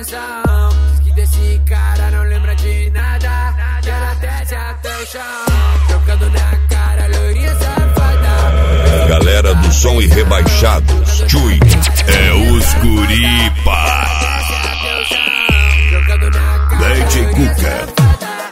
atenção. Diz que desse cara não lembra de nada, e ela desce até o chão, jogando na cara, loirinha safada. Galera do som e rebaixados, Chui é os Curipa. DJ Cuca.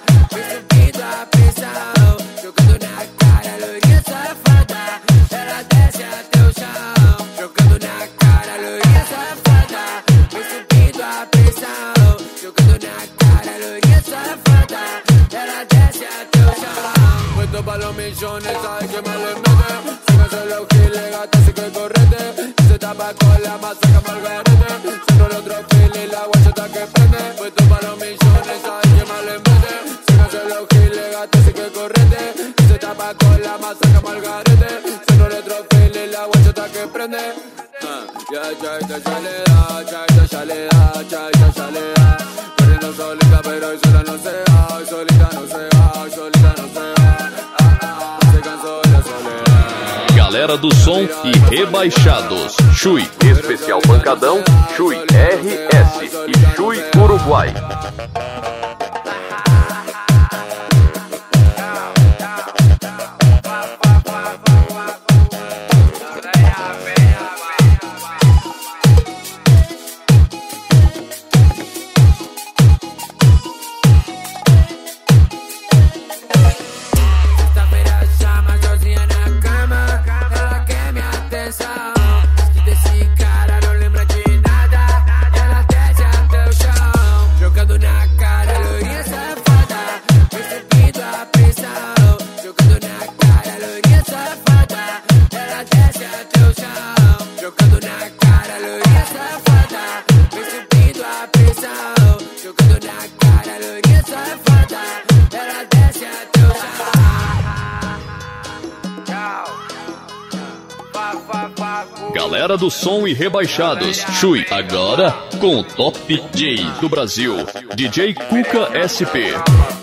Millones, hay que me le mete. Si no se lo gile, gata, así que correte. Se tapa con la masa que malgarete. Si no el otro file, la guachota que prende. Puesto para los millones, hay que me le mete. Si no se lo gile, gata, así que correte. Se tapa con la masa que malgarete. Si no el otro file, la guachota que prende. Ya, chaita, chalea, chaita, chalea, chaita, chalea. Corriendo solita, pero hoy sola no se va. Hoy solita no se va, hoy solita no se va. Galera do som e rebaixados, Chui Especial Pancadão, Chui RS e Chui Uruguai. Galera do som e rebaixados, Chui agora com o top DJ do Brasil, DJ Cuca SP.